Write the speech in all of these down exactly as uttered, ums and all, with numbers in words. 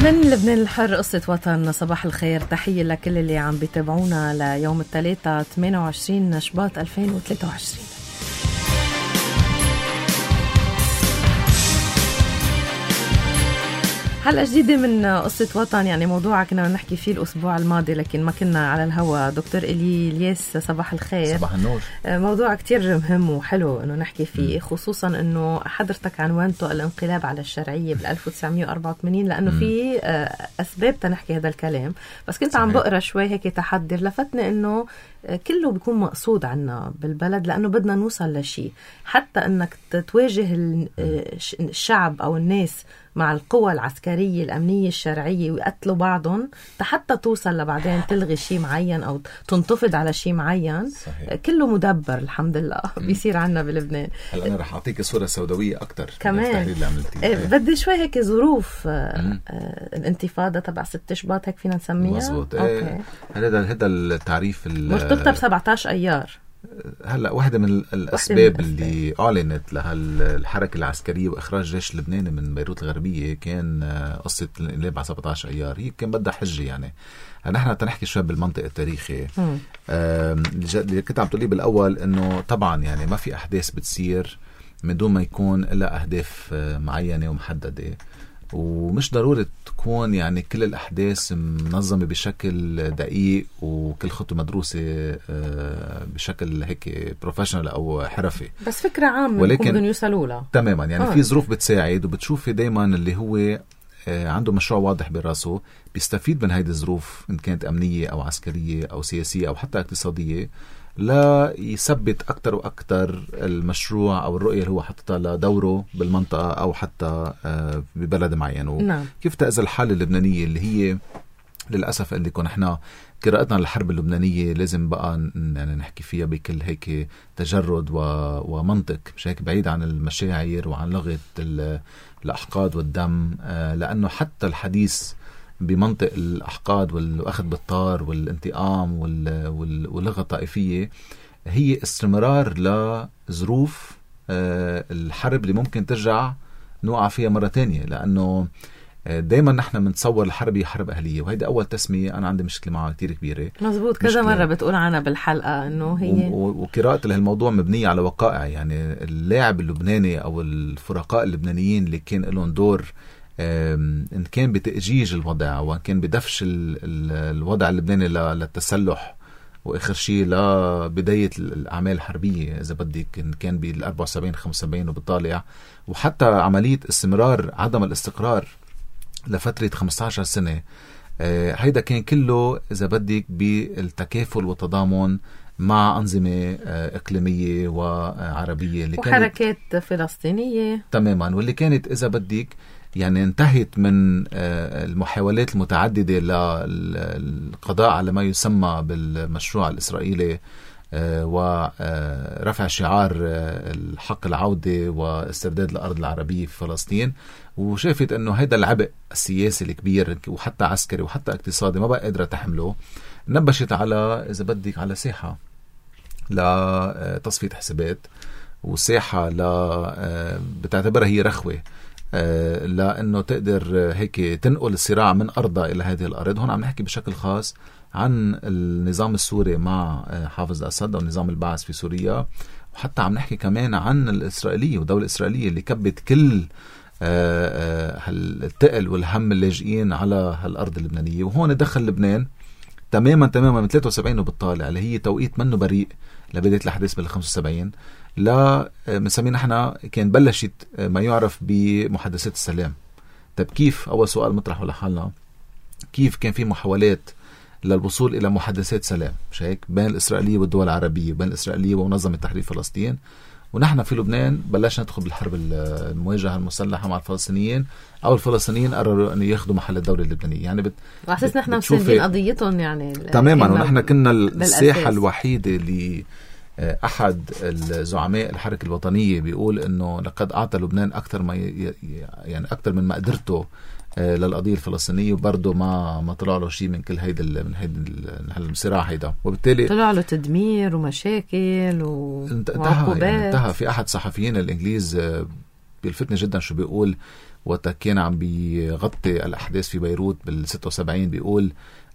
من لبنان الحر قصة وطن. صباح الخير، تحية لكل اللي عم بيتابعونا ليوم الثلاثاء ثمانية وعشرين شباط ألفين وثلاثة وعشرين. حلقة جديدة من قصة وطن، يعني موضوع كنا نحكي فيه الأسبوع الماضي لكن ما كنا على الهواء. دكتور إلي الياس، صباح الخير. صباح النور. موضوع كتير مهم وحلو إنه نحكي فيه، خصوصا إنه حضرتك عنوانته الانقلاب على الشرعية بال ألف وتسعمية وأربعة وثمانين، لأنه في أسباب تنحكي هذا الكلام. بس كنت عم بقرأ شوي هيك تحضر، لفتني إنه كله بيكون مقصود عنا بالبلد لأنه بدنا نوصل لشيء، حتى أنك تواجه الشعب أو الناس مع القوى العسكرية الأمنية الشرعية ويقتلوا بعضهم حتى توصل لبعدين تلغي شيء معين أو تنتفض على شيء معين. صحيح. كله مدبر الحمد لله بيصير عنا بلبنان. هلا أنا رح أعطيك صورة سوداوية أكتر كمان اللي عملتيه. إيه بدي شوي هيك ظروف آه الانتفاضة تبع ست شباط هيك فينا نسميها. مزبوط. إيه هذا هذا التعريف مرتبطة بسبعة عشر أيار. هلا واحدة من الأسباب اللي أعلنت لها الحركة العسكرية وإخراج جيش لبناني من بيروت الغربية كان قصة الانقلاب على سبعة عشر أيار. هي كان بدها حجة يعني. نحن تنحكي شوي بالمنطق التاريخي. اللي كنت عم تقولي بالأول إنه طبعا يعني ما في أحداث بتصير من دون ما يكون لها أهداف معينة ومحددة، ومش ضروري تكون يعني كل الأحداث منظمة بشكل دقيق وكل خطوة مدروسة بشكل هيك بروفيشنال أو حرفي، بس فكرة عامة ولكن بدهم يوصلوا لها تماما. يعني آه. في ظروف بتساعد، وبتشوفي دايما اللي هو عنده مشروع واضح براسه بيستفيد من هيدي الظروف إن كانت أمنية أو عسكرية أو سياسية أو حتى اقتصادية، لا يثبت أكتر وأكتر المشروع أو الرؤية اللي هو حطتها لدوره بالمنطقة أو حتى ببلد معين. نعم. كيف تأذى الحالة اللبنانية اللي هي للأسف اللي كنا احنا قراءتنا للحرب اللبنانية لازم بقى يعني نحكي فيها بكل هيك تجرد ومنطق، مش هيك بعيد عن المشاعر وعن لغة الأحقاد والدم، لأنه حتى الحديث بمنطق الأحقاد والأخذ بالطار والانتقام واللغة الطائفية هي استمرار لظروف الحرب اللي ممكن ترجع نوقع فيها مرة تانية، لأنه دايما نحن منتصور الحرب هي حرب أهلية، وهيدا أول تسمية أنا عندي مشكلة معها كتير كبيرة. مزبوط، كذا مرة بتقول عنها بالحلقة إنه هي وقراءة لهالموضوع مبنية على وقائع. يعني اللاعب اللبناني أو الفرقاء اللبنانيين اللي كان لهم دور إن كان بتأجيج الوضع وإن كان بدفش الوضع اللبناني للتسلح، وآخر شيء لبداية الأعمال الحربية إذا بدك، إن كان بالأربعة وسبعين خمسة وسبعين وبالطالع، وحتى عملية استمرار عدم الاستقرار لفترة خمسة عشر سنة. هيدا كان كله إذا بدك بالتكافل والتضامن مع أنظمة إقليمية وعربية اللي وحركات كانت فلسطينية تماما، واللي كانت إذا بدك يعني انتهت من المحاولات المتعددة للقضاء على ما يسمى بالمشروع الإسرائيلي ورفع شعار الحق العودة واسترداد الأرض العربية في فلسطين، وشافت أنه هيدا العبء السياسي الكبير وحتى عسكري وحتى اقتصادي ما بقى قادرة تحمله. نبشت على إذا بدك على ساحة لتصفية حسابات، وساحة ل بتعتبرها هي رخوة لأنه تقدر هيك تنقل الصراع من أرضها إلى هذه الأرض. هون عم نحكي بشكل خاص عن النظام السوري مع حافظ أسد أو نظام البعث في سوريا، وحتى عم نحكي كمان عن الإسرائيلية والدولة الإسرائيلية اللي كبت كل التقل والهم اللاجئين على هالأرض اللبنانية. وهون دخل لبنان تماما تماما من ثلاثة وسبعين وبالطالع، اللي هي توقيت منه بريء لبداية الأحداث بال خمسة وسبعين، لا مسمين نحن كان بلشت ما يعرف بمحادثات السلام. طب كيف؟ أول سؤال مطرح لحالنا، كيف كان في محاولات للوصول إلى محادثات سلام مش هيك بين الإسرائيلية والدول العربية، بين الإسرائيلية ومنظمة تحرير فلسطين، ونحن في لبنان بلشنا ندخل بالحرب المواجهة المسلحة مع الفلسطينيين، أو الفلسطينيين قرروا أن ياخذوا محل الدولة اللبنانية. يعني بت... وعساس نحن مسلمين قضيتهم يعني تماما، ونحن كنا الساحة الوحيدة اللي أحد الزعماء الحركة الوطنية بيقول إنه لقد أعطى لبنان أكثر ما ي... يعني أكثر من ما قدرته للقضية الفلسطينية، وبرضه ما ما طلع له شيء من كل هيدا من هيدا الصراع هيدا، وبالتالي طلع له تدمير ومشاكل وعقوبات. يعني انتهى. في أحد صحفيين الإنجليز بيلفتني جدا شو بيقول، وقت كان عم بيغطي الأحداث في بيروت بالستة وسبعين بيقول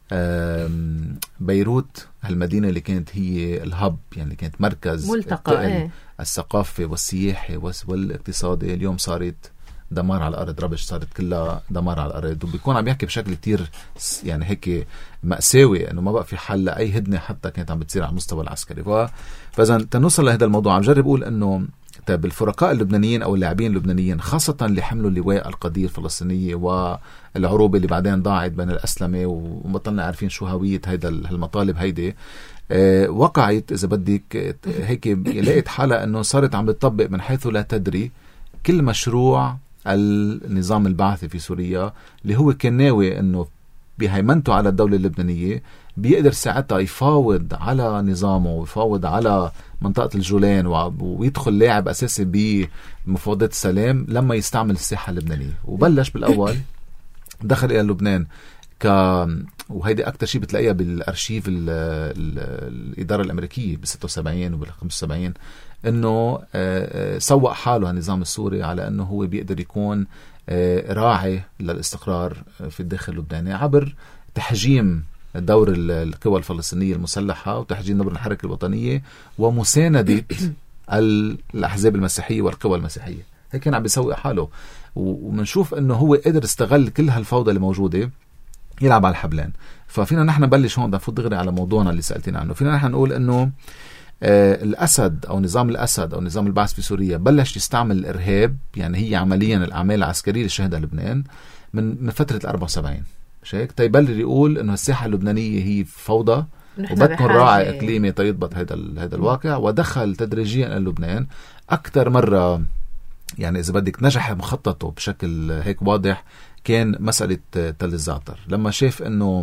بيروت هالمدينة اللي كانت هي الهب، يعني اللي كانت مركز ملتقى ايه. الثقافي والسياحي والاقتصادي، اليوم صارت دمار على الأرض، ربش، صارت كلها دمار على الأرض. وبيكون عم يحكي بشكل كتير يعني هيك مأساوي أنه ما بقى في حل لأي هدنة حتى كانت عم بتصير على المستوى العسكري. ف... فإذا تنوصل لهذا الموضوع عم جرب أقول أنه طيب الفرقاء اللبنانيين أو اللاعبين اللبنانيين خاصة اللي حملوا اللواء القضية الفلسطينية والعروبة اللي بعدين ضاعت بين الأسلمة ومطلنا عارفين شو هوية هيدا المطالب هيدي، أه وقعت إذا بدك هيك لقيت حالة أنه صارت عم بتطبق من حيث لا تدري كل مشروع النظام البعثي في سوريا اللي هو كان ناوي أنه بهيمنته على الدولة اللبنانية بيقدر ساعتها يفاوض على نظامه ويفاوض على منطقة الجولان ويدخل لاعب أساسي بمفاوضات السلام لما يستعمل الساحة اللبنانية. وبلش بالأول دخل إلى لبنان ك وهيدي أكتر شيء بتلاقيها بالأرشيف ال... ال... الإدارة الأمريكية بالستة وسبعين وبالخمسة وسبعين إنه سوق حاله النظام السوري على إنه هو بيقدر يكون راعي للاستقرار في الداخل اللبناني عبر تحجيم دور القوى الفلسطينية المسلحة وتحجيم دور الحركة الوطنية ومساندة الأحزاب المسيحية والقوى المسيحية. هيك كان عم بيسوق حاله، ومنشوف إنه هو قدر استغل كل هالفوضى اللي موجودة يلعب على الحبلين. ففينا نحن نبلش هون نفوت دغري على موضوعنا اللي سألتين عنه. فينا نحن نقول إنه آه الأسد أو نظام الأسد أو نظام البعث في سوريا بلش يستعمل الإرهاب، يعني هي عمليا الأعمال العسكرية اللي شهدها لبنان من من فترة الأربعة وسبعين، مش هيك؟ تيبلر يقول إنه الساحة اللبنانية هي فوضى وبدكن راعي إقليمي تيضبط هذا هذا الواقع، ودخل تدريجيا إلى لبنان أكثر مرة. يعني إذا بدك نجح مخططه بشكل هيك واضح كان مسألة تل الزعتر، لما شاف إنه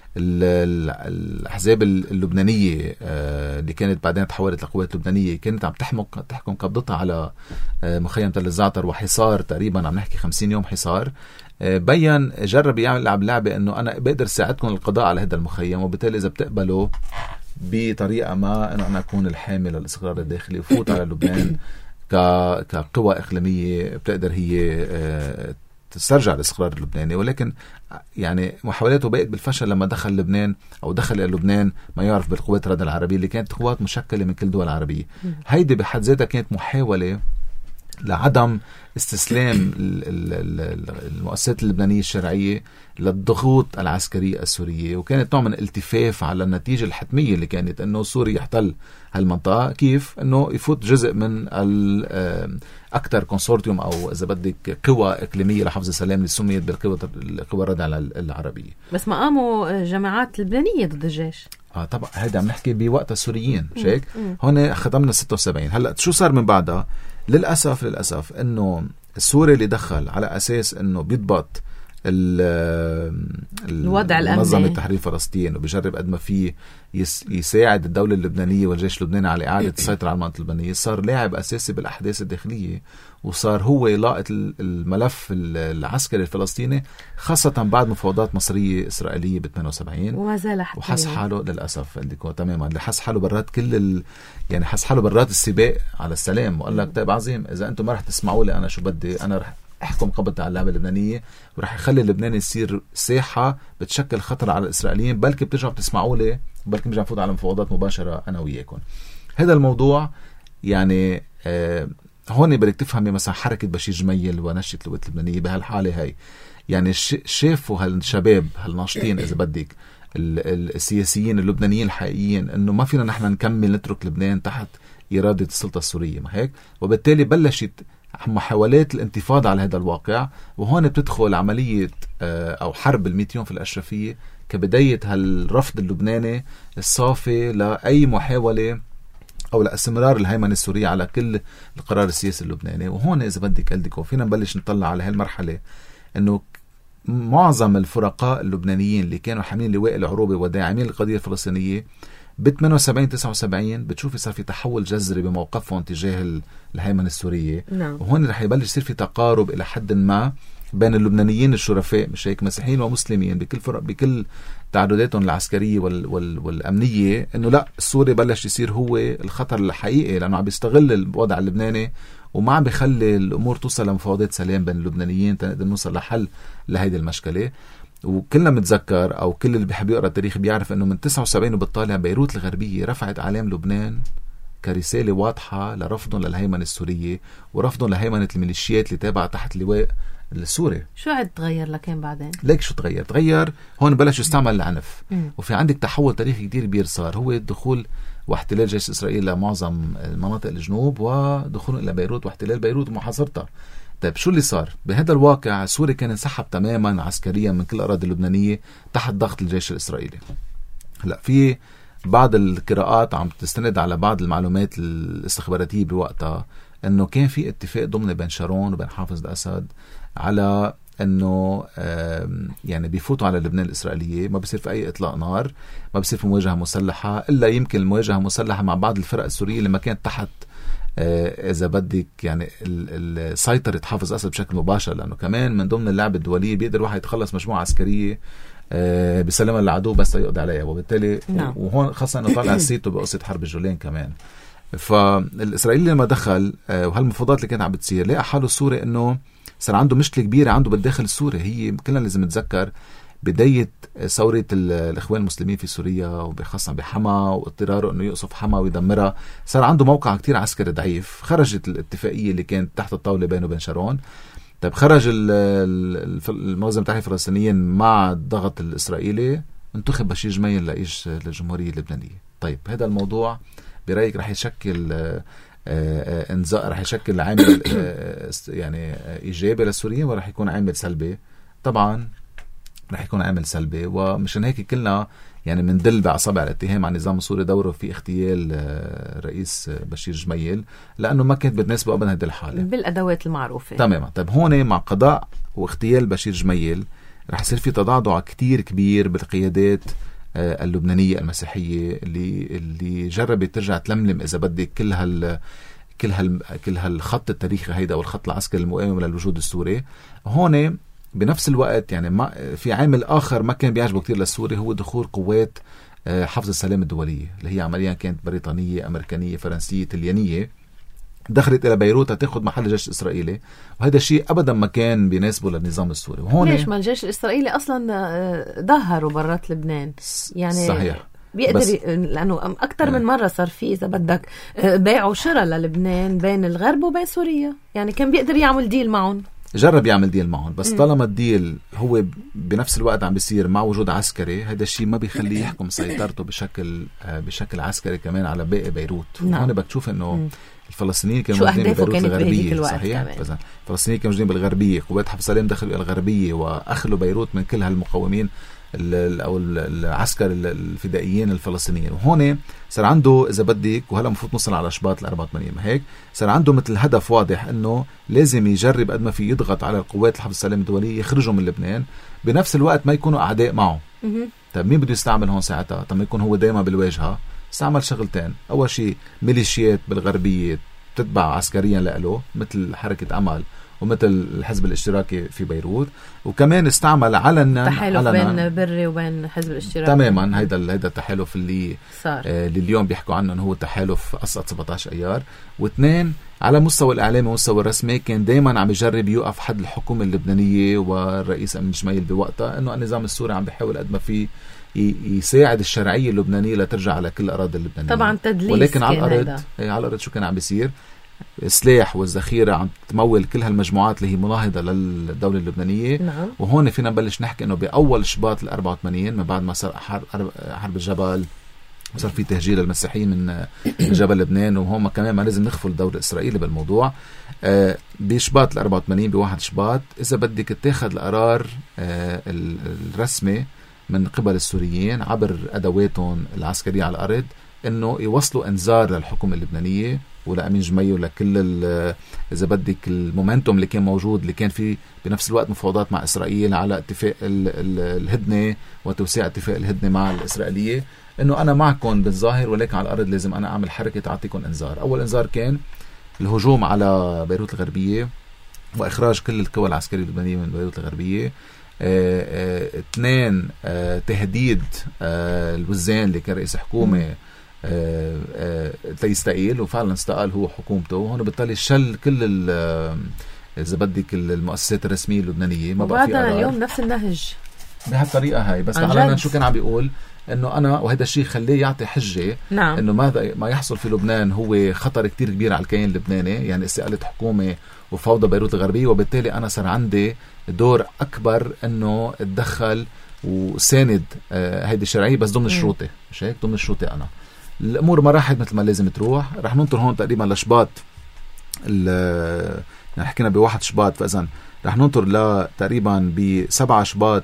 الأحزاب اللبنانية اللي كانت بعدين تحولت لقوات لبنانية كانت عم تحكم تحكم قبضتها على مخيم تل الزعتر وحصار تقريبا عم نحكي خمسين يوم حصار. بيّن جرب يعمل لعب لعبة إنه أنا بقدر ساعدكم القضاء على هذا المخيم، وبالتالي إذا بتقبلوا بطريقة ما إنه أنا أكون الحامل للإستقرار الداخلي وفوت على لبنان كقوى إقليمية بتقدر هي تسترجع الاستقرار اللبناني. ولكن يعني محاولاته بقت بالفشل لما دخل لبنان أو دخل إلى لبنان ما يعرف بالقوات الردع العربية اللي كانت قوات مشكلة من كل دول العربية. هيدي بحد ذاتها كانت محاولة لعدم استسلام المؤسسات اللبنانية الشرعية للضغوط العسكرية السورية، وكانت نوع من الالتفاف على النتيجة الحتمية اللي كانت أنه سوريا يحتل هالمنطقة، كيف أنه يفوت جزء من أكثر كونسورتيوم أو إذا بدك قوى إقليمية لحفظ السلام اللي سميت بالقوى القوى الردع العربية. بس ما قاموا جماعات لبنانية ضد الجيش. اه طبعا هيدا عم نحكي بوقت السوريين، مش هيك؟ هون ختمنا ستة وسبعين. هلا شو صار من بعدها؟ للأسف للأسف إنه السوري اللي دخل على أساس إنه بيضبط الوضع الأمني منظمة تحرير فلسطين وبيجرب قد ما فيه يساعد الدولة اللبنانية والجيش اللبناني على إعادة السيطرة على المنطقة اللبنانية، صار لاعب أساسي بالأحداث الداخلية، وصار هو لاقط الملف العسكري الفلسطيني خاصة بعد مفاوضات مصرية إسرائيلية ب ثمانية وسبعين، وما زال وحس حاله للأسف اللي تماما اللي حس حاله برات كل ال... يعني حس حاله برات السباق على السلام، وقال لك طيب عظيم إذا أنتم ما رح تسمعوا لي أنا شو بدي، أنا رح احكم قبضتي على اللعبة اللبنانية ورح يخلي لبنان يصير ساحة بتشكل خطر على الإسرائيليين، بلكي بترجعوا بتسمعوا لي، بلكي بنرجع نفوت على مفاوضات مباشرة أنا وياكم. هذا الموضوع يعني آه هون بدك تفهمي مثلا حركة بشير جميل ونشة القوات اللبنانية بهالحالة هاي، يعني شافوا هالشباب هالناشطين إذا بدك السياسيين اللبنانيين الحقيقيين إنه ما فينا نحن نكمل نترك لبنان تحت إرادة السلطة السورية، ما هيك؟ وبالتالي بلشت محاولات الانتفاضة على هذا الواقع، وهون بتدخل عملية أو حرب المئة يوم في الأشرفية كبداية هالرفض اللبناني الصافي لأي محاولة أو لاستمرار الهيمنة السورية على كل القرار السياسي اللبناني. وهون إذا بدك قلدك فينا نبلش نطلع على هالمرحلة إنه معظم الفرقاء اللبنانيين اللي كانوا حاملين لواء العروبة وداعمين للقضية الفلسطينية ب ثمانية وسبعين تسعة وسبعين بتشوفي صار في تحول جذري بموقفهم تجاه الهيمنة السورية. نعم. وهون رح يبلش يصير في تقارب إلى حد ما بين اللبنانيين الشرفاء، مش هيك، مسيحيين ومسلمين بكل فرق بكل تعدداتهم العسكرية وال وال والأمنية، إنه لا السوري بلش يصير هو الخطر الحقيقي لأنه عم بيستغل الوضع اللبناني وما عم بيخلي الامور توصل لمفاوضات سلام بين اللبنانيين تنقدر نوصل لحل لهيدي المشكله. وكلنا متذكر او كل اللي بيحب يقرا التاريخ بيعرف انه من تسعة وسبعين وبالطالع بيروت الغربيه رفعت اعلام لبنان كرساله واضحه لرفضهم للهيمنه السوريه ورفضهم لهيمنه الميليشيات اللي تابعه تحت اللواء السوري. شو عاد تغير لكن بعدين؟ ليك شو تغير؟ تغير هون بلش يستعمل العنف. م. وفي عندك تحول تاريخي كتير كبير صار، هو دخول واحتلال جيش إسرائيل لمعظم المناطق الجنوب ودخول إلى بيروت واحتلال بيروت ومحاصرتها. طيب شو اللي صار؟ بهذا الواقع سوريا كان انسحب تماما عسكريا من كل الأراضي اللبنانية تحت ضغط الجيش الإسرائيلي. هلا في بعض القراءات عم تستند على بعض المعلومات الاستخباراتية بوقتها انه كان في اتفاق ضمني بين شارون وبين حافظ الأسد على انه يعني بيفوتوا على لبنان الإسرائيلية، ما بيصير في اي اطلاق نار، ما بيصير في مواجهة مسلحة، الا يمكن المواجهة مسلحة مع بعض الفرق السورية اللي ما كانت تحت اذا بدك يعني سيطرة حافظ أسد بشكل مباشر، لانه كمان من ضمن اللعبة الدولية بيقدر واحد يتخلص مجموعة عسكرية بسلامة للعدو بس يقضي عليها، وبالتالي نعم. وهون خاصة انه طالع سيته بقصة حرب الجولان كمان. فالإسرائيلي لما دخل وهالمفاوضات اللي كانت عم بتصير لقى حاله السوري انه صار عنده مشكلة كبيرة عنده بالداخل السوري. هي كلنا لازم نتذكر بداية ثورة الإخوان المسلمين في سوريا وبخاصة بحما واضطراره انه يقصف حما ويدمرها، صار عنده موقع كتير عسكري ضعيف. خرجت الاتفاقية اللي كانت تحت الطاولة بينه وبين شارون. طيب خرج المنظمة التحرير الفلسطينيين مع الضغط الإسرائيلي، انتخب بشير جميل رئيس للجمهورية اللبنانية. طيب هذا الموضوع برأيك رح يشكل انذار، رح يشكل عامل يعني إيجابي للسوريين ولا رح يكون عامل سلبي؟ طبعا رح يكون عامل سلبي، ومشان هيك كلنا يعني مندل بأصابع الاتهام عن النظام السوري دوره في اغتيال رئيس بشير جميل، لأنه ما كانت بتناسبه أبدا هذه الحالة بالأدوات المعروفة. تماما. طيب هون مع قضاء واغتيال بشير جميل رح يصير في تضعضع كتير كبير بالقيادات اللبنانية المسيحية اللي اللي جربت ترجع تلملم إذا بدك كل هال كل هال كل هالخط التاريخي هيدا أو الخط العسكري المقاوم للوجود السوري. هون بنفس الوقت يعني ما في عامل آخر ما كان بيعجبه كتير للسوري، هو دخول قوات حفظ السلام الدولية اللي هي عمليا كانت بريطانية أمريكانية فرنسية طليانية، دخلت إلى بيروت تأخذ محل الجيش الإسرائيلي، وهذا الشيء أبدا ما كان بيناسبه للنظام السوري. وهون ليش ما الجيش الإسرائيلي أصلا ظهروا برات لبنان يعني صحيح بيقدر ي... لأنه أكتر من مرة صار في إذا بدك بيع وشراء للبنان بين الغرب وبين سوريا، يعني كان بيقدر يعمل ديل معهم، جرب يعمل ديل معهم، بس طالما الديل هو بنفس الوقت عم بيصير مع وجود عسكري، هذا الشيء ما بيخليه يحكم سيطرته بشكل بشكل عسكري كمان على باقي بيروت. نعم. هون بدك تشوف انه الفلسطينيين كانوا موجودين ببيروت الغربية، صحيح، الفلسطينيين كانوا موجودين بالغربية، قوات حفظ السلام دخلوا إلى الغربية وأخلوا بيروت من كل هالمقاومين او العسكر الفدائيين الفلسطينيين. وهون صار عنده اذا بدك، وهلا المفروض نوصل على شباط الأربعة وثمانين، ما هيك صار عنده مثل هدف واضح انه لازم يجرب قد ما في يضغط على القوات الحفظ السلام الدوليه يخرجوا من لبنان، بنفس الوقت ما يكونوا اعداء معه. طيب مين بده يستعمل هون ساعتها؟ طب ما يكون هو دائما بالواجهه، استعمل شغلتين. اول شيء ميليشيات بالغربيه تتبع عسكريا له مثل حركه امل ومثل الحزب الاشتراكي في بيروت، وكمان استعمل علنا تحالف بين بري وبين حزب الاشتراكي تماما. هيدا هيدا التحالف اللي صار آه اللي اليوم بيحكوا عنه انه هو تحالف اسقط سبعة عشر ايار. واثنين على مستوى الاعلامي ومستوى الرسمي كان دائما عم يجرب يوقف حد الحكومه اللبنانيه والرئيس امين جميل بوقتها، انه النظام السوري عم بيحاول قد ما في يساعد الشرعيه اللبنانيه لترجع على كل الاراضي اللبنانيه. طبعا تدليس، ولكن على الارض على الارض شو كان عم بيصير؟ السلاح والذخيرة عم تمول كل هالمجموعات اللي هي مناهضة للدولة اللبنانية. نعم. وهون فينا نبلش نحكي انه بأول شباط الأربعة وثمانين من بعد ما صار حرب, حرب الجبل وصار في تهجير للمسيحيين من جبل لبنان، وهم كمان ما لازم نخفوا الدور الإسرائيلي بالموضوع. آه بشباط الأربعة وثمانين بواحد شباط إذا بدك اتخذ القرار آه الرسمي من قبل السوريين عبر أدواتهم العسكرية على الأرض انه يوصلوا انذار للحكومة اللبنانية ولأمين جميل ولكل إذا بدك المومنتوم اللي كان موجود، اللي كان فيه بنفس الوقت مفاوضات مع إسرائيل على اتفاق الهدنة وتوسيع اتفاق الهدنة مع الإسرائيلية، إنه أنا معكم بالظاهر ولكن على الأرض لازم أنا أعمل حركة تعطيكم إنذار. أول إنذار كان الهجوم على بيروت الغربية وإخراج كل القوى العسكرية اللبنانية من بيروت الغربية. اه اه اثنين اه تهديد اه الوزان اللي كان رئيس حكومة تيستقيل، وفعلا استقال هو حكومته. وهون بالتالي شل كل إذا بدك المؤسسات الرسمية اللبنانية، ما بقى في قرار. اليوم نفس النهج بهالطريقة هاي. بس تعالى شو كان عم بيقول انه انا، وهذا الشيء خليه يعطي حجة نعم. انه ماذا ما يحصل في لبنان هو خطر كتير كبير على الكيان اللبناني، يعني استقالة حكومة وفوضى بيروت الغربية، وبالتالي انا صار عندي دور اكبر انه اتدخل وساند آه هيدي الشرعية، بس ضمن شروطي. مش هيك؟ ضمن شروطي انا. الامور ما راحت مثل ما لازم تروح. رح ننطر هون تقريبا لشباط، يعني حكينا بواحد شباط، فاذا رح ننطر لتقريبا بسبعة شباط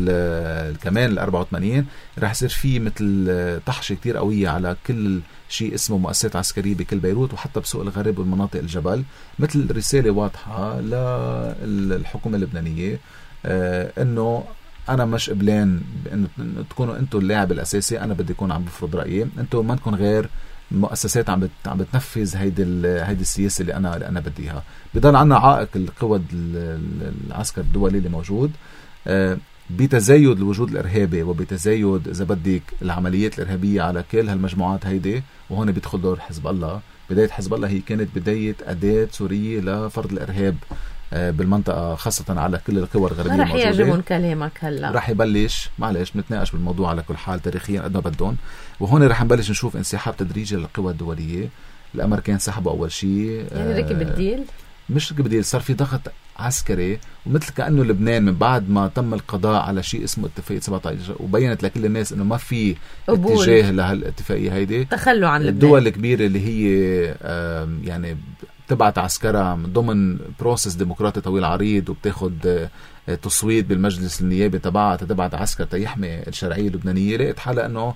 كمان ال أربعة وثمانين رح يصير في مثل طحشة كتير قوية على كل شيء اسمه مؤسسات عسكرية بكل بيروت، وحتى بسوق الغرب والمناطق الجبل، مثل رسالة واضحة للحكومة اللبنانية آه انه انا مش قبلان انه تكونوا انتوا اللاعب الاساسي، انا بدي اكون عم بفرض رايي، انتوا ما نكون غير مؤسسات عم عم بتنفذ هيدي هيدي السياسه اللي انا اللي انا بديها. بضل عنا عائق القوى العسكر الدولي اللي موجود آه بتزايد الوجود الارهابي، وبتزايد اذا بدك العمليات الارهابيه على كل هالمجموعات هيدي. وهون بيدخل دور حزب الله. بدايه حزب الله هي كانت بدايه اداه سوريه لفرض الارهاب بالمنطقة، خاصة على كل القوى الغربية الموجودة. رح يعجبون كلامك هلا، رح يبلش معلش نتناقش بالموضوع على كل حال تاريخيا قد ما بدهم. وهون رح نبلش نشوف انسحاب تدريجي للقوى الدولية. الأمريكان سحبوا أول شيء، يعني ركب الديل، مش ركب الديل، صار في ضغط عسكري، ومثل كأنه لبنان من بعد ما تم القضاء على شيء اسمه اتفاقية سبعة عشر وبينت لكل الناس انه ما في اتجاه لهالاتفاقية هيدي، تخلوا عن الدول الكبيرة اللي هي يعني تبعت عسكرها من ضمن بروسس ديمقراطي طويل عريض، وبتاخد تصويت بالمجلس النيابي تبعها تبعت عسكر تيحمي الشرعية اللبنانية. لقيت حالة انه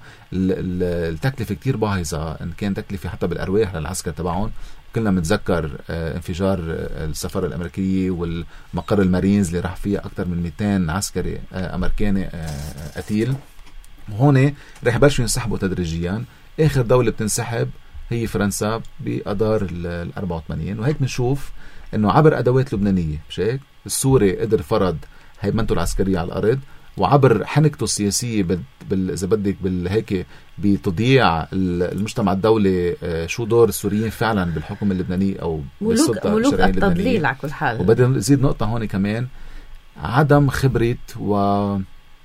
التكلفة كتير باهظة، ان كان تكلفة حتى بالارواح للعسكر تبعهم. كلنا متذكر انفجار السفارة الامريكية والمقر المارينز اللي راح فيها اكثر من مئتين عسكري امريكاني قتيل. وهون رح يبلشوا ينسحبوا تدريجيا. اخر دولة بتنسحب هي فرنسا بأدار ال أربعة وثمانين. وهيك بنشوف انه عبر ادوات لبنانية، مش هيك؟ السوري قدر فرض هيمنته العسكرية على الارض، وعبر حنكته السياسية بال اذا بدك بالهيك بتضييع المجتمع الدولي شو دور السوريين فعلا بالحكم اللبناني او بالسلطة الشرعية اللبنانية. على كل حال وبدنا نزيد نقطة هون كمان، عدم خبرة و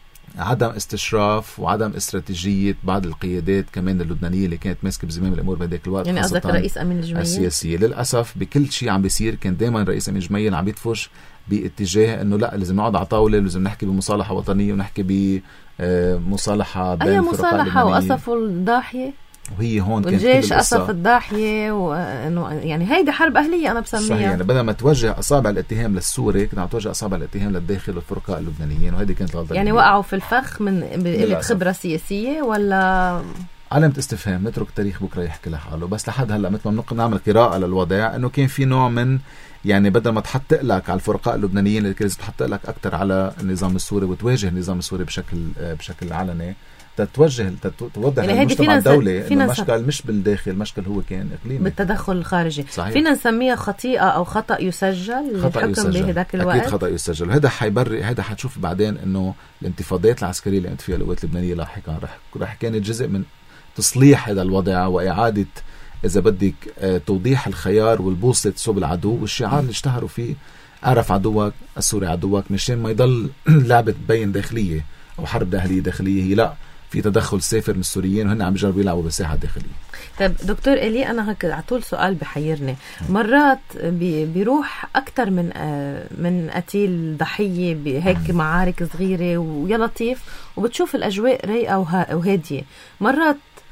عدم استشراف وعدم استراتيجية بعض القيادات كمان اللبنانية اللي كانت ماسكة بزمام الأمور بهداك الوقت، يعني قصدك رئيس أمين الجميل السياسية. للأسف بكل شيء عم بيصير كان دايما رئيس أمين الجميل عم بيدفش باتجاه انه لا لازم نقعد على طاولة، لازم نحكي بمصالحة وطنية ونحكي بمصالحة بين أي الفرقاء مصالحة وقصفوا الضاحية، وهي هون كانت والجيش قصف الضاحية، وانه يعني هيدي حرب أهلية أنا بسميها. صحيح، يعني بدل ما توجه أصابع الاتهام للسوري كنا عم توجه أصابع الاتهام للداخل والفرقاء اللبنانيين، وهيدي كانت الغلطة. يعني وقعوا في الفخ من قلة خبرة سياسية ولا علامة استفهام؟ نترك التاريخ بكرة يحكي لحاله. بس لحد هلا مثل ما نعمل قراءة للوضع انه كان في نوع من يعني بدل ما تحط لك على الفرقاء اللبنانيين اللي لازم تحط لك اكثر على النظام السوري وتواجه النظام السوري بشكل بشكل علني، تتوجه توضح يعني للمجتمع الدولي انه المشكل مش بالداخل، المشكل هو كان اقليمي بالتدخل الخارجي. صحيح. فينا نسميها خطيئة او خطأ يسجل خطأ الحكم بهداك الوقت. اكيد خطأ يسجل. وهذا حيبرر، هذا حتشوف بعدين انه الانتفاضات العسكرية اللي قامت فيها القوات اللبنانية لاحقا رح رح كانت جزء من تصليح هذا الوضع واعادة اذا بدك توضيح الخيار والبوصلة سب العدو، والشعار اللي اشتهروا فيه اعرف عدوك السوري عدوك، مشان ما يضل لعبة بين داخلية او حرب داخلية داخلية. هي لا، في تدخل سافر من السوريين وهن عم يجربوا يلعبوا بالساحة الداخلية. طيب دكتور إلي، أنا هيك على طول سؤال بحيرني. مرات بي بيروح أكتر من آه من قتيل ضحية بهيك معارك صغيرة ويا لطيف، وبتشوف الأجواء رايقة وهادية. مرات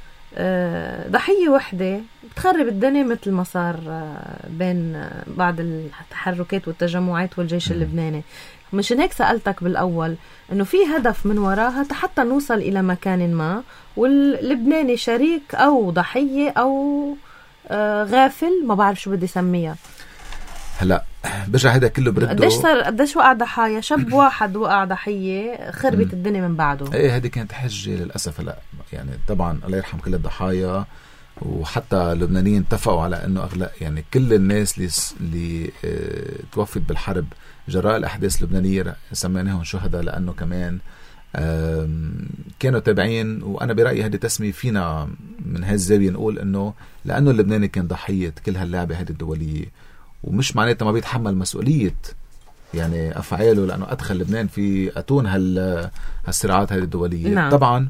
آه ضحية وحدة بتخرب الدنيا، مثل ما صار آه بين آه بعض التحركات والتجمعات والجيش اللبناني. مشان هيك سألتك بالأول إنه في هدف من وراها حتى نوصل إلى مكان ما، واللبناني شريك أو ضحية أو آه غافل، ما بعرف شو بدي سميها. هلا برجع هذا كله برده قديش صار، قديش وقع ضحايا؟ شاب واحد وقع ضحية خربت الدنيا من بعده. ايه هذه كانت حجة للأسف. هلا يعني طبعا الله يرحم كل الضحايا، وحتى اللبنانيين اتفقوا على انه اغلب يعني كل الناس اللي اللي اه توفت بالحرب جراء الاحداث اللبنانيه سميناهم شهداء، لانه كمان كانوا تابعين. وأنا برأيي هذه تسمية فينا من هالزاوية نقول إنه لأنه اللبناني كان ضحية كل هاللعبة هذه الدولية، ومش معناتها ما بيتحمل مسؤولية يعني أفعاله لأنه أدخل لبنان في أتون هال هالصراعات هذه الدولية. نعم. طبعا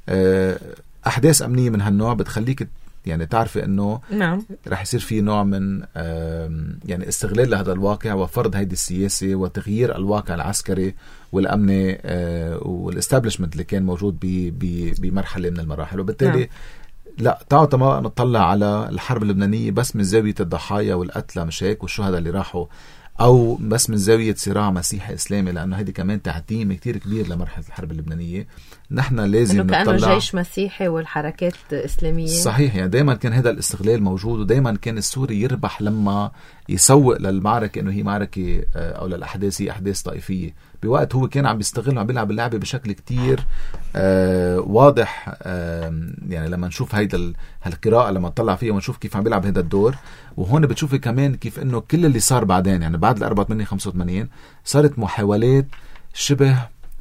أحداث أمنية من هالنوع بتخليك يعني تعرفي انه نعم. رح يصير في نوع من يعني استغلال لهذا الواقع وفرض هيدي السياسة وتغيير الواقع العسكري والامني والاستابلشمنت اللي كان موجود بمرحلة من المراحل. وبالتالي نعم. لا تعالوا ما نطلع على الحرب اللبنانية بس من زاوية الضحايا والقتلى مش هيك والشهداء اللي راحوا، او بس من زاوية صراع مسيحي اسلامي، لانه هيدي كمان تعتيم كتير كبير لمرحلة الحرب اللبنانية. نحن لازم نطلع كأنه جيش مسيحي والحركات اسلامية. صحيح، يعني دايما كان هذا الاستغلال موجود، ودايما كان السوري يربح لما يسوق للمعركة انه هي معركة او للاحداث هي احداث طائفية، بوقت هو كان عم بيستغل وعم بيلعب اللعبة بشكل كتير آه واضح. آه يعني لما نشوف هيدا هالقراءة لما نطلع فيها ونشوف كيف عم بيلعب هذا الدور، وهون بتشوفي كمان كيف انه كل اللي صار بعدين يعني بعد الأربعة وثمانين خمسة وثمانين صارت محاولات شبه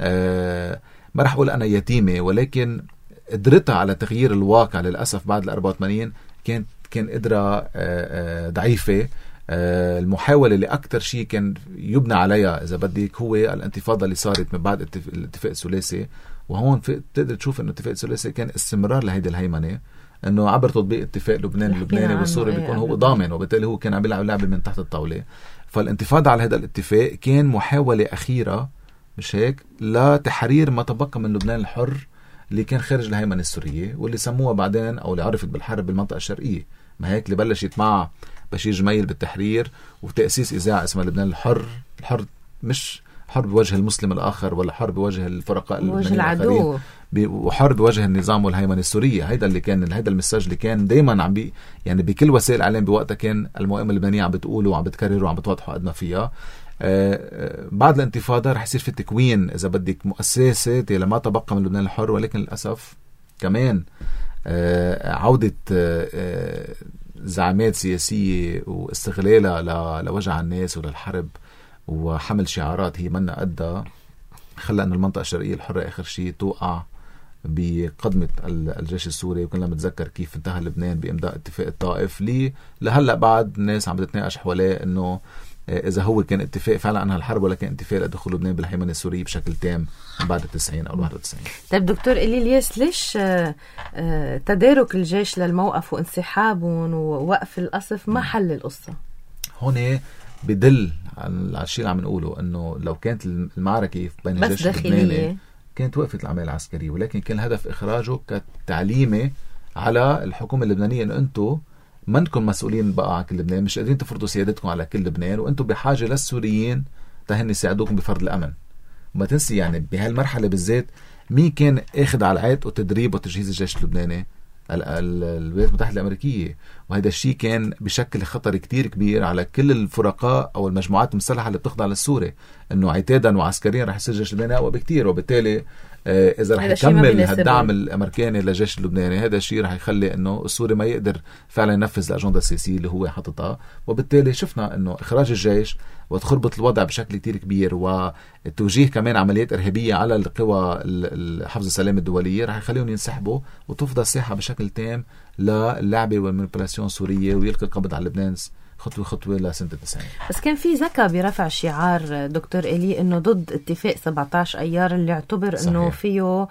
آه ما رح أقول أنا يتيمة، ولكن قدرتها على تغيير الواقع للأسف بعد الأربعة وثمانين كانت كان قدرة ضعيفة. المحاولة اللي أكتر شيء كان يبنى عليها إذا بدك هو الانتفاضة اللي صارت من بعد الاتفاق الثلاثي. وهون تقدر تشوف إنه الاتفاق الثلاثي كان استمرار لهيدا الهيمنة، إنه عبر تطبيق اتفاق لبنان اللبناني والسوري بيكون هو ضامن، وبالتالي هو كان عم بيلعب لعبة من تحت الطاولة. فالانتفاضة على هذا الاتفاق كان محاولة أخيرة مش هيك لتحرير ما تبقى من لبنان الحر اللي كان خارج الهيمنة السورية، واللي سموها بعدين أو اللي عرفت بالحرب بالمنطقة الشرقية. ما هيك اللي بلشت مع بشير جميل بالتحرير وتأسيس إذاعة اسمها لبنان الحر. الحر مش حرب بوجه المسلم الآخر ولا حرب بوجه الفرقاء اللبنانيين الآخرين، وحرب بوجه النظام والهيمنة السورية. هيدا اللي كان هيدا المساج اللي كان دايما عم بي يعني بكل وسائل الإعلام بوقتها كان المقاومة اللبنانية عم بتقوله وعم بتكرره وعم بتوضحه قد ما فيها. آه بعد الانتفاضة رح يصير في تكوين إذا بدك مؤسسات لما تبقى من لبنان الحر، ولكن للأسف كمان آه عودة آه زعامات سياسية واستغلالها لوجع الناس وللحرب وحمل شعارات هي منا قدها خلى أن المنطقة الشرقية الحرة آخر شيء توقع بقدمة الجيش السوري. وكنا متذكر كيف انتهى لبنان بإمضاء اتفاق الطائف لي لهلأ بعد الناس عم بتتناقش حواليه إنه إذا هو كان اتفاق فعلا عن هالحرب ولا كان اتفاق لدخول لبنان بالهيمنة السورية بشكل تام بعد التسعين أو واحد وتسعين. طيب دكتور إلي الياس، ليش تدارك الجيش للموقف وانسحابهم ووقف القصف ما حل القصة؟ هون بدل على الشيء اللي عم نقوله إنه لو كانت المعركة بين الجيش اللبناني كانت وقفت العملية العسكرية، ولكن كان الهدف إخراجه كتعليمة على الحكومة اللبنانية إنه أنتم ما انكم مسؤولين بقى عن كل لبنان، مش قادرين تفرضوا سيادتكم على كل لبنان، وانتم بحاجة للسوريين تهن يساعدوكم بفرض الأمن. وما تنسي يعني بهالمرحلة بالذات مين كان اخذ على العيد وتدريب وتجهيز الجيش اللبناني؟ الولايات المتحدة الأمريكية. وهذا الشيء كان بشكل خطر كتير كبير على كل الفرقاء أو المجموعات المسلحة اللي بتخضع للسوري، إنه عتادا وعسكريا رح يصير الجيش اللبناني أقوى بكتير. وبالتالي آه إذا رح يكمل هالدعم الأمريكاني للجيش اللبناني هذا الشيء رح يخلي إنه السوري ما يقدر فعلا ينفذ الأجندة السياسية اللي هو حاططها. وبالتالي شفنا إنه إخراج الجيش وتخربط الوضع بشكل كتير كبير وتوجيه كمان عمليات إرهابية على القوى حفظ السلام الدولية رح يخليهم ينسحبوا وتفضل الساحة بشكل تام للعبة والمانيبيولاسيون السورية ويلقي القبض على لبنان خطوة خطوة لسنة التسعين. بس كان في ذكاء برفع شعار دكتور إلي إنه ضد اتفاق سبعة عشر أيار اللي اعتبر إنه فيه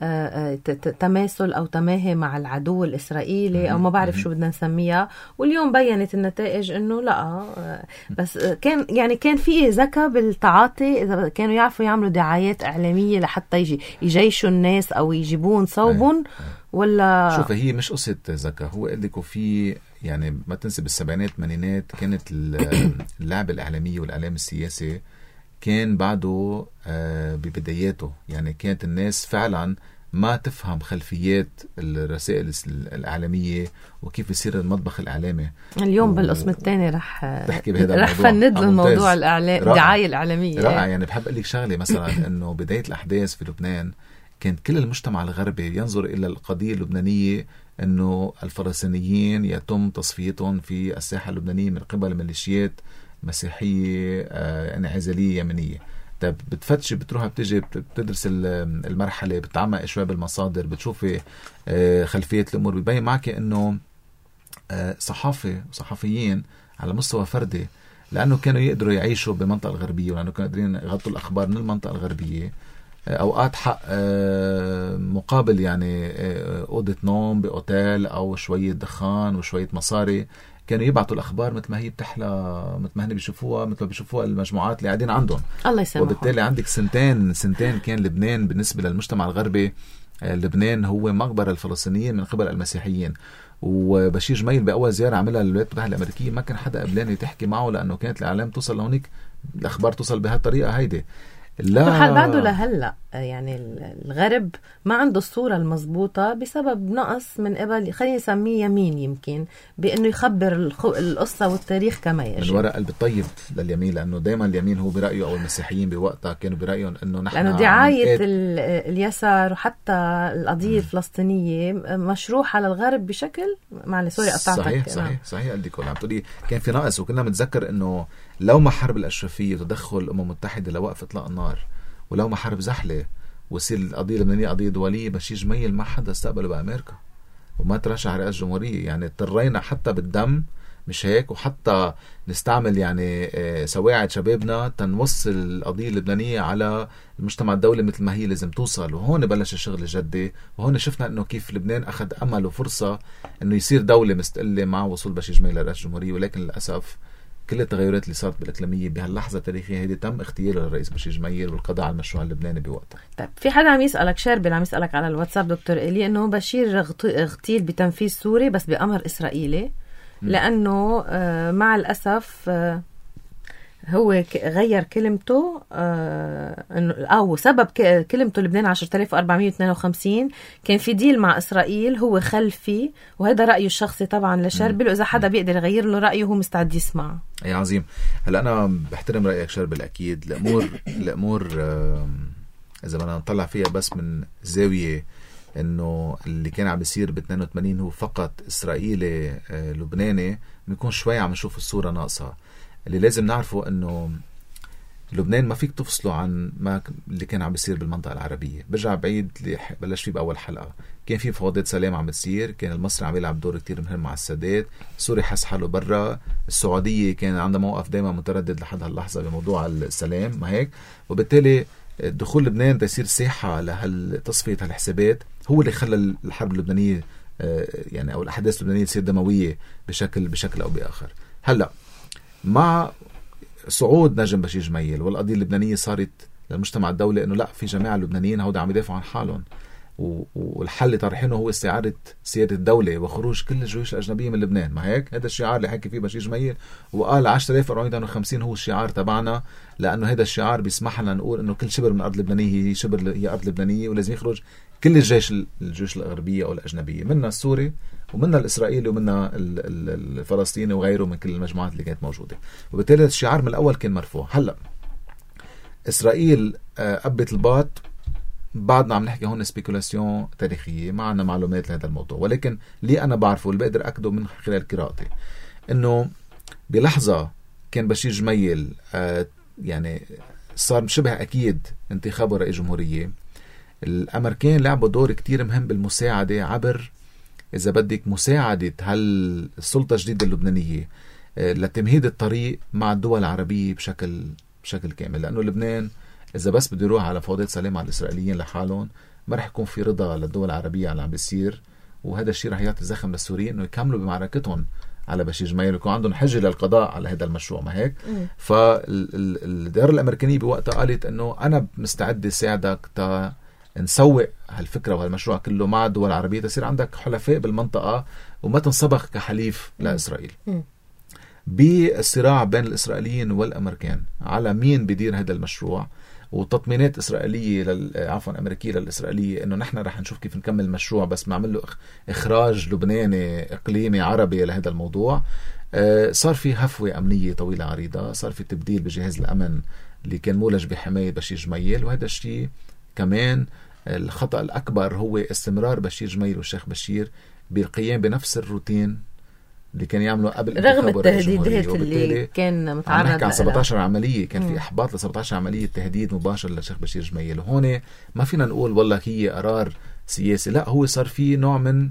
تماثل أو تماهي مع العدو الإسرائيلي أو ما بعرف شو بدنا نسميها، واليوم بيّنت النتائج إنه لا. بس كان يعني كان في ذكاء بالتعاطي، إذا كانوا يعرفوا يعملوا دعايات إعلامية لحتى يجي يجيشوا الناس أو يجيبون صوبهم ولا. شوف هي مش قصة ذكاء، هو قلتلكوا في يعني ما تنسى بالسبعينات الثمانينات كانت اللعبة الإعلامية والإعلام السياسي كان بعده ببداياته. يعني كانت الناس فعلا ما تفهم خلفيات الرسائل الإعلامية وكيف يصير المطبخ الإعلامي. اليوم و... بالقسم الثاني رح تحكي بهذا رح فند الموضوع الإعلام الدعاية الإعلامية رائع. يعني بحب أقول لك شغلة مثلا إنه بداية الأحداث في لبنان كان كل المجتمع الغربي ينظر إلى القضية اللبنانية أنه الفلسطينيين يتم تصفيتهم في الساحة اللبنانية من قبل ميليشيات مسيحية انعزالية يمنية. طيب بتفتشي بتروح بتجي بتدرس المرحلة، بتعمق شوي بالمصادر، بتشوفي خلفية الأمور، بيبين معك إنه صحافة وصحفيين على مستوى فردي، لأنه كانوا يقدروا يعيشوا بالمنطقة الغربية، ولأنه كانوا قادرين يغطوا الأخبار من المنطقة الغربية، أوقات حق مقابل يعني أوضة نوم بأوتيل أو شوية دخان وشوية مصاري، كانوا يبعتوا الأخبار مثل ما هي بتحلى، مثل ما هن بيشوفوها، مثل ما بيشوفوها المجموعات اللي قاعدين عندهم. الله يسامحهم. وبالتالي عندك سنتين سنتين كان لبنان بالنسبة للمجتمع الغربي، لبنان هو مقبرة الفلسطينيين من قبل المسيحيين. وبشير جميل بأول زيارة عملها للولايات المتحدة الأمريكية ما كان حدا قبلاني تحكي معه، لأنه كانت الإعلام توصل لهونيك، الأخبار توصل بهالطريقة هيدي. لا حال بعده لهلا يعني الغرب ما عنده الصورة المضبوطة بسبب نقص من قبل، خلينا نسميه يمين، يمكن بأنه يخبر القصة والتاريخ كما يجب من وراء قلب الطيب لليمين، لأنه دايما اليمين هو برأيه أو المسيحيين بوقتها كانوا برأيهم أنه نحن لأنه دعاية اليسار وحتى القضية الفلسطينية مشروحة للغرب بشكل مع سوري قطعتك. صحيح صحيح صحيح قلدي كل عم تقولي كان في نقص. وكنا متذكر أنه لو ما حرب الأشرفية وتدخل الأمم المتحدة لوقف إطلاق النار، ولو ما حرب زحلة ويصير القضية اللبنانية قضية دولية، بشير جميل ما حدا استقبله بأمريكا وما ترشح رئاسة الجمهورية. يعني اضطرينا حتى بالدم مش هيك، وحتى نستعمل يعني سواعد شبابنا تنوصل القضية اللبنانية على المجتمع الدولي مثل ما هي لازم توصل. وهون بلش الشغل الجدي، وهون شفنا انه كيف لبنان اخذ امل وفرصة انه يصير دولة مستقلة مع وصول بشير جميل لرئاسة الجمهورية. ولكن للأسف كل التغيرات اللي صارت بالإقليمية بهاللحظة التاريخية هيدي تم اغتياله للرئيس بشير جميل والقضاء على المشروع اللبناني بوقتها. طيب في حدا عم يسألك، شربل عم يسألك على الواتساب دكتور إلي، انه بشير اغتيل بتنفيذ سوري بس بأمر إسرائيلي، لأنه آه مع الأسف آه هو غير كلمته آه أو سبب كلمته لبنان عشرة آلاف وأربعمية واثنين وخمسين كان في ديل مع إسرائيل هو خلفي، وهذا رأيه الشخصي طبعا لشربل، وإذا حدا بيقدر يغير له رأيه هو مستعد يسمع. أي عظيم. هلأ أنا بحترم رأيك شربل أكيد. الأمور الأمور آه إذا بدنا نطلع فيها بس من زاوية إنه اللي كان عم بيصير ب اثنين وثمانين هو فقط إسرائيلي آه لبناني، بنكون شوي عم نشوف الصورة ناقصة. اللي لازم نعرفه انه لبنان ما فيك تفصله عن ما اللي كان عم بيصير بالمنطقة العربية. برجع بعيد اللي بلش فيه بأول حلقة، كان في مفاوضات سلام عم بتصير، كان المصري عم يلعب دور كتير مهم مع السادات، سوري حس حاله برا، السعودية كان عندها موقف دايما متردد لحد هاللحظة بموضوع السلام ما هيك. وبالتالي دخول لبنان تيصير ساحة لهالتصفية هالحسابات هو اللي خلى الحرب اللبنانية يعني او الأحداث اللبنانية تصير دموية بشكل بشكل او بآخر. هلأ مع صعود نجم بشير جميل والقضية اللبنانية صارت للمجتمع الدولي انه لا، في جماعة اللبنانيين هؤلاء عم يدافعوا عن حالهم، والحل اللي طرحينه هو استعادة سيادة الدولة وخروج كل الجيوش الأجنبية من لبنان. ما هيك هذا الشعار اللي حكي فيه بشير جميل، وقال عشرة آلاف وأربعمية وخمسين هو الشعار تبعنا، لأنه هذا الشعار بيسمح لنا نقول انه كل شبر من الأرض اللبنانية هي شبر هي أرض لبنانية، ولازم يخرج كل الجيش الجيوش الغربية أو الأجنبية، منها السوري ومنها الإسرائيلي ومنها الفلسطيني وغيره من كل المجموعات اللي كانت موجودة. وبالتالي الشعار من الأول كان مرفوع. هلأ إسرائيل قبت الباط، بعدنا عم نحكي هون سبيكولاسيون تاريخية، ما عنا معلومات لهذا الموضوع، ولكن لي أنا بعرفه اللي بقدر أكده من خلال قراءتي إنه بلحظة كان بشير جميل يعني صار شبه أكيد انتخابه رئيس جمهورية، الأمريكان لعبوا دور كتير مهم بالمساعدة عبر إذا بدك مساعدة هالسلطة الجديدة اللبنانية لتمهيد الطريق مع الدول العربية بشكل بشكل كامل. لأنه لبنان إذا بس بده يروح على فوضى سلام على الإسرائيليين لحالهم ما رح يكون في رضا للدول العربية على عم بيصير، وهذا الشيء رح يعطي زخم للسوريين إنه يكملوا بمعركتهم على بشير جميل ويكون عندهم حجة للقضاء على هذا المشروع. ما هيك؟ فالدائرة الأمريكانية بوقتها قالت إنه أنا مستعد ساعدك تا نسوق هالفكرة وهالمشروع كله مع الدول العربية تصير عندك حلفاء بالمنطقة وما تنصبغ كحليف لإسرائيل. بالصراع بين الإسرائيليين والأمريكان على مين بيدير هذا المشروع، وتطمينات إسرائيلية لل... عفوا أمريكية للإسرائيلية إنه نحن رح نشوف كيف نكمل المشروع بس نعمل له إخراج لبناني إقليمي عربي لهذا الموضوع. آه صار في هفوة أمنية طويلة عريضة، صار في تبديل بجهاز الأمن اللي كان مولج بحماية بشير جميل، وهذا الشيء كمان الخطأ الأكبر هو استمرار بشير جميل والشيخ بشير بالقيام بنفس الروتين اللي كان يعملوا قبل رغم التهديدات اللي كان متعرض لها. عن سبعة عشر عملية كان في إحباط ل سبعة عشر عملية تهديد مباشر للشيخ بشير جميل. وهون ما فينا نقول والله هي قرار سياسي، لا، هو صار فيه نوع من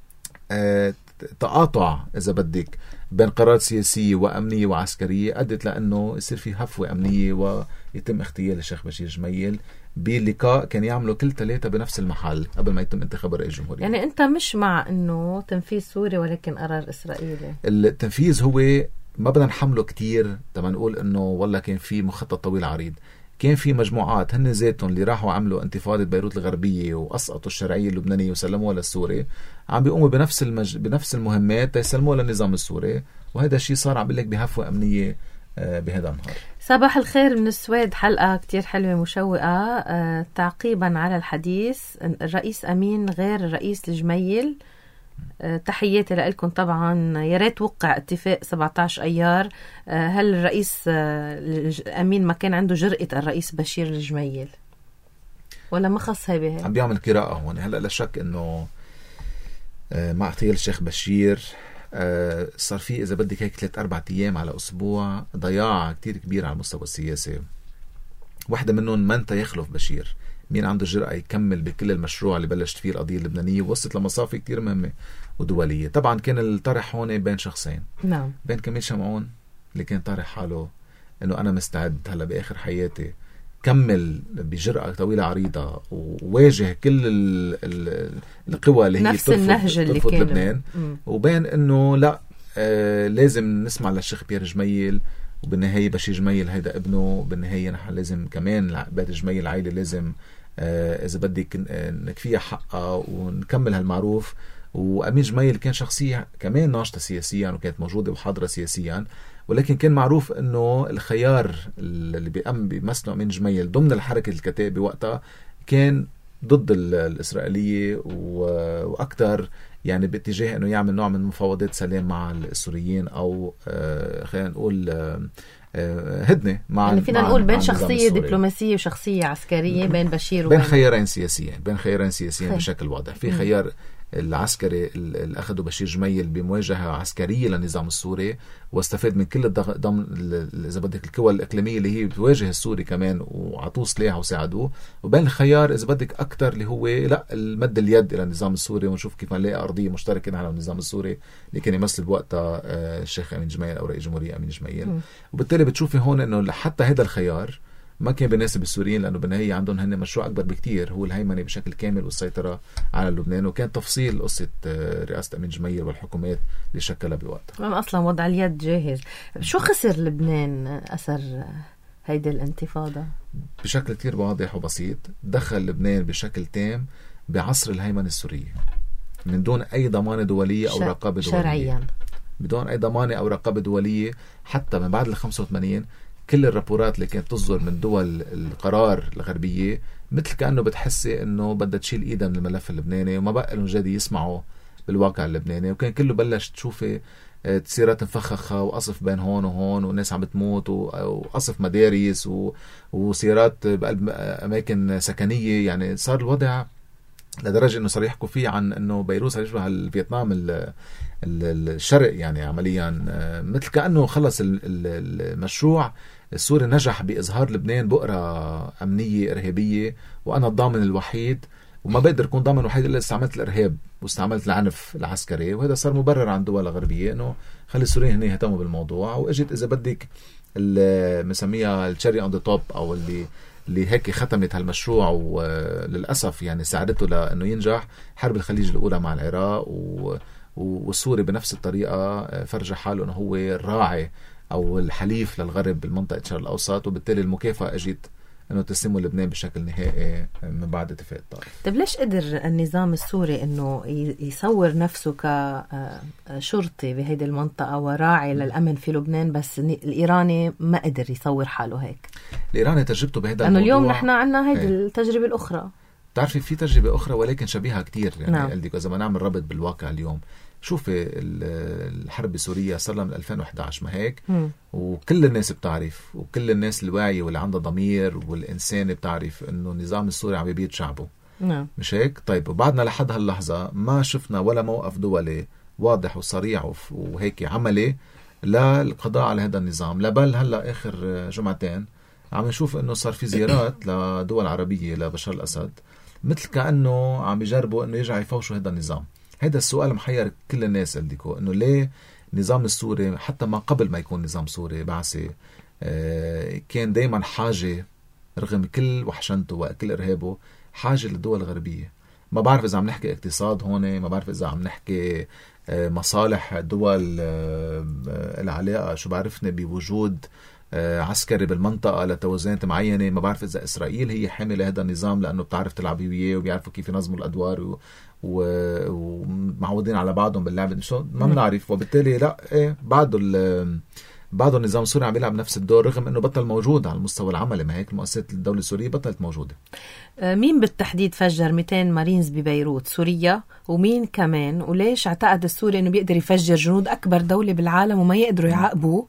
آه تقاطع إذا بدك بين قرارات سياسية وأمنية وعسكرية أدت لأنه يصير في هفوة أمنية ويتم اغتيال الشيخ بشير جميل بلقاء كان يعملوا كل ثلاثة بنفس المحل قبل ما يتم انتخاب الرئيس الجمهورية. يعني أنت مش مع أنه تنفيذ سوري ولكن قرار إسرائيلي؟ التنفيذ هو ما بدنا نحمله كتير تما نقول أنه والله كان في مخطط طويل عريض. كان في مجموعات هن ذاتهم اللي راحوا عملوا انتفاضة بيروت الغربية وأسقطوا الشرعية اللبنانية وسلموها للسوري، عم بيقوموا بنفس المج... بنفس المهمات تيسلموها للنظام السوري، وهذا الشيء صار عم بقول لك بهفوة أمنية بهذا النهار. صباح الخير من السويد، حلقة كتير حلوة مشوقة. أه تعقيبا على الحديث، الرئيس أمين غير الرئيس الجميل. أه تحياتي لكم طبعا. يا ريت وقع اتفاق سبعة عشر أيار. أه هل الرئيس أه أمين ما كان عنده جرأة الرئيس بشير الجميل ولا ما خص هاي بهاي؟ عم بيعمل قراءة هون. هلا لا شك انه أه مع اغتيال الشيخ بشير أه صار في إذا بدك هيك ثلاث أربع أيام على أسبوع ضياع كتير كبير على المستوى السياسي. واحدة منهم من يخلف بشير، مين عنده الجرأة يكمل بكل المشروع اللي بلشت فيه القضية اللبنانية ووصلت لمصافي كتير مهمة ودولية. طبعا كان الطرح هون بين شخصين، نعم، بين كميل شمعون اللي كان طارح حاله إنه أنا مستعد هلا بآخر حياتي كمل بجرأة طويلة عريضة وواجه كل ال ال القوى اللي هي نفس النهج اللي كان لبنان، وبين انه لا آه لازم نسمع للشيخ بيير جميل، وبالنهاية بشير جميل هيدا ابنه، بالنهاية نحن لازم كمان بيت جميل العائلة لازم آه إذا بدك نكفيها حقها ونكمل هالمعروف. وأمين جميل كان شخصية كمان ناشطة سياسيا وكانت موجودة وحاضرة سياسيا، ولكن كان معروف انه الخيار اللي بيقام بمسنو أمين جميل ضمن الحركة الكتائبة وقتها كان ضد الإسرائيلية وأكثر يعني باتجاه انه يعمل نوع من مفاوضات سلام مع السوريين او خلينا نقول هدنة مع يعني فينا نقول بين شخصية دبلوماسية وشخصية عسكرية، بين بشير وبين بين خيارين سياسيين بين خيارين سياسيين خي. بشكل واضح في خيار العسكري اللي أخذه بشير جميل بمواجهة عسكرية للنظام السوري واستفاد من كل الضم إذا بدك القوى الإقليمية اللي هي بتواجه السوري كمان وعطوه سلاح وساعدوه، وبين الخيار إذا بدك أكتر اللي هو لا المد اليد إلى النظام السوري ونشوف كيف نلاقي أرضية مشتركة على النظام السوري اللي كان يمثل بوقتها الشيخ أمين جميل أو رئيس الجمهورية أمين جميل. م. وبالتالي بتشوفي هون إنه حتى هذا الخيار ما كان بيناسب السوريين، لأنه بالنهاية عندهم هن مشروع أكبر بكتير هو الهيمنة بشكل كامل والسيطرة على لبنان، وكان تفصيل قصة رئاسة أمين جميل والحكومات اللي شكلها بوقتها. ما أصلا وضع اليد جاهز. شو خسر لبنان أثر هيدي الانتفاضة؟ بشكل كتير واضح وبسيط، دخل لبنان بشكل تام بعصر الهيمنة السورية من دون أي ضمانة دولية أو رقابة دولية، شرعيا بدون أي ضمانة أو رقابة دولية. حتى من بعد الخمسة وثمانين كل الرابورات اللي كانت تصدر من دول القرار الغربية مثل كأنه بتحسي انه بدها تشيل ايدها من الملف اللبناني وما بقى لهم جدي يسمعوا بالواقع اللبناني، وكان كله بلش تشوفي تسيرات مفخخة وقصف بين هون وهون وناس عم بتموت وقصف مدارس وسيارات بقلب اماكن سكنية. يعني صار الوضع لدرجة انه صار يحكوا فيه عن انه بيروت صار يشبه الفيتنام الشرق، يعني عمليا مثل كأنه خلص المشروع السوري نجح بإظهار لبنان بؤرة أمنية إرهابية وأنا الضامن الوحيد، وما بقدر أكون ضامن الوحيد إلا استعملت الإرهاب واستعملت العنف العسكري. وهذا صار مبرر عن الدول الغربية إنه خلي السوريين هنا يهتموا بالموضوع. وإجت إذا بدك مسميها الشري أون ذا توب أو اللي اللي هيك ختمت هالمشروع وللأسف يعني ساعدته لأنه ينجح حرب الخليج الأولى مع العراق، و والسوري بنفس الطريقة فرج حاله أنه هو الراعي أو الحليف للغرب بالمنطقة الشرق الأوسط، وبالتالي المكافأة أجت أنه تسلموا لبنان بشكل نهائي من بعد اتفاق الطائف. طيب ليش قدر النظام السوري أنه يصور نفسه كشرطي بهيدي المنطقة وراعي للأمن في لبنان، بس الإيراني ما قدر يصور حاله هيك؟ الإيراني تجربته بهذا الموضوع، لأنه اليوم نحن عنا هيدي التجربة الأخرى. تعرفي في تجربة أخرى ولكن شبيهة كتير، يعني نعم. قلدك إذا ما نعمل ربط بالواقع اليوم، شوفي الحرب بسوريا صار لها من ألفين وإحدى عشر ما هيك، م. وكل الناس بتعرف وكل الناس الواعية واللي عندها ضمير والإنسان بتعرف إنه النظام السوري عم يبيد شعبه، نعم. مش هيك؟ طيب وبعدنا لحد هاللحظة ما شفنا ولا موقف دولي واضح وصريح وهيك عملي للقضاء على هذا النظام. لبل هلا آخر جمعتين عم نشوف إنه صار في زيارات لدول عربية لبشار الأسد، مثل كأنه عم يجربوا إنه يرجع يفوشوا هذا النظام. هذا السؤال محير كل الناس اللي ديكو، إنه ليه النظام السوري حتى ما قبل ما يكون نظام سوري بعثي آه كان دايما حاجة، رغم كل وحشنته وكل إرهابه، حاجة للدول الغربية. ما بعرف إذا عم نحكي اقتصاد هون، ما بعرف إذا عم نحكي آه مصالح دول آه العلاقة شو بعرفني بوجود عسكري بالمنطقة لتوازنات معينة. ما بعرف إذا إسرائيل هي حاملة هذا النظام لأنه بتعرف تلعب وياه وبيعرفوا كيف ينظموا الأدوار و... و... ومعودين على بعضهم باللعب، ما بنعرف. وبالتالي لا إيه بعده ال... بعده النظام السوري عم يلعب نفس الدور، رغم إنه بطل موجود على المستوى العملي. ما هيك مؤسسات الدولة السورية بطلت موجودة. مين بالتحديد فجر مئتين مارينز ببيروت؟ سوريا؟ ومين كمان؟ وليش اعتقد السوري إنه بيقدر يفجر جنود أكبر دولة بالعالم وما يقدروا يعاقبوه؟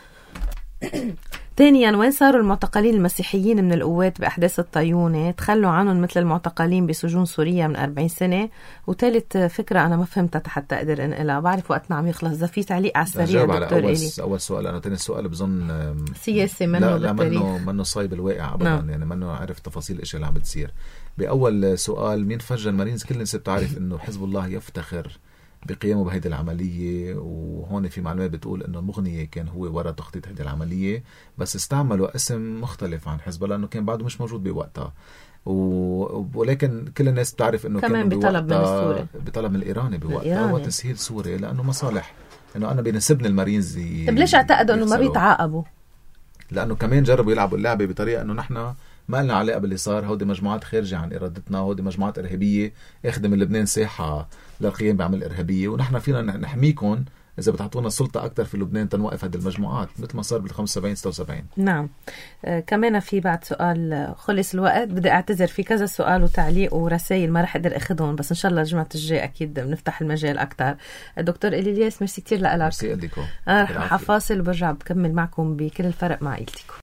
ثانيا، وين صاروا المعتقلين المسيحيين من القوات بأحداث الطيونة؟ تخلوا عنهم مثل المعتقلين بسجون سوريا من أربعين سنة. وثالث فكرة أنا ما فهمتها حتى أقدر أنقلها، بعرف وقتنا عم يخلص. إذا في تعليق على السريع دكتور أول إلي. أول سؤال أنا تاني السؤال بظن سياسي منه لا, لا بالتاريخ، منه منه صايب الواقع أبدا. نعم. يعني منه عارف تفاصيل الأشياء اللي عم بتصير. بأول سؤال مين فجر مارينز؟ كل الناس بتعرف إنه حزب الله يفتخر بقيامه بهيدي العملية، وهون في معلومات بتقول إنه المغنية كان هو وراء تخطيط هيدي العملية، بس استعملوا اسم مختلف عن حزب الله لأنه كان بعده مش موجود بوقتها. ولكن كل الناس بتعرف إنه كمان كان بطلب من السوري، بطلب من الإيراني بوقتها وتسهيل سوري، لأنه مصالح إنه أنا بينسبني المارينز. طب ليش اعتقدوا إنه ما بيتعاقبوا؟ لأنه كمان جربوا يلعبوا اللعبة بطريقة إنه نحن ما لنا علاقة باللي صار، هودي مجموعات خارجة عن إرادتنا، هودي مجموعات إرهابية اخذ من لبنان ساحة للقيام بعمل إرهابية، ونحن فينا نحميكم إذا بتعطونا السلطة أكتر في لبنان تنوقف هذه المجموعات، مثل ما صار بالخمسة وسبعين ستة وسبعين. نعم. آه كمان في بعد سؤال، خلص الوقت، بدي أعتذر في كذا سؤال وتعليق ورسائل ما رح أقدر أخذهم، بس إن شاء الله الجمعة الجاي أكيد بنفتح المجال أكتر. الدكتور إلياس ميرسي كتير لك. ميرسي لكم. آه حفاصل وبرجع بكمل معكم بكل الفرق مع عائلتكم.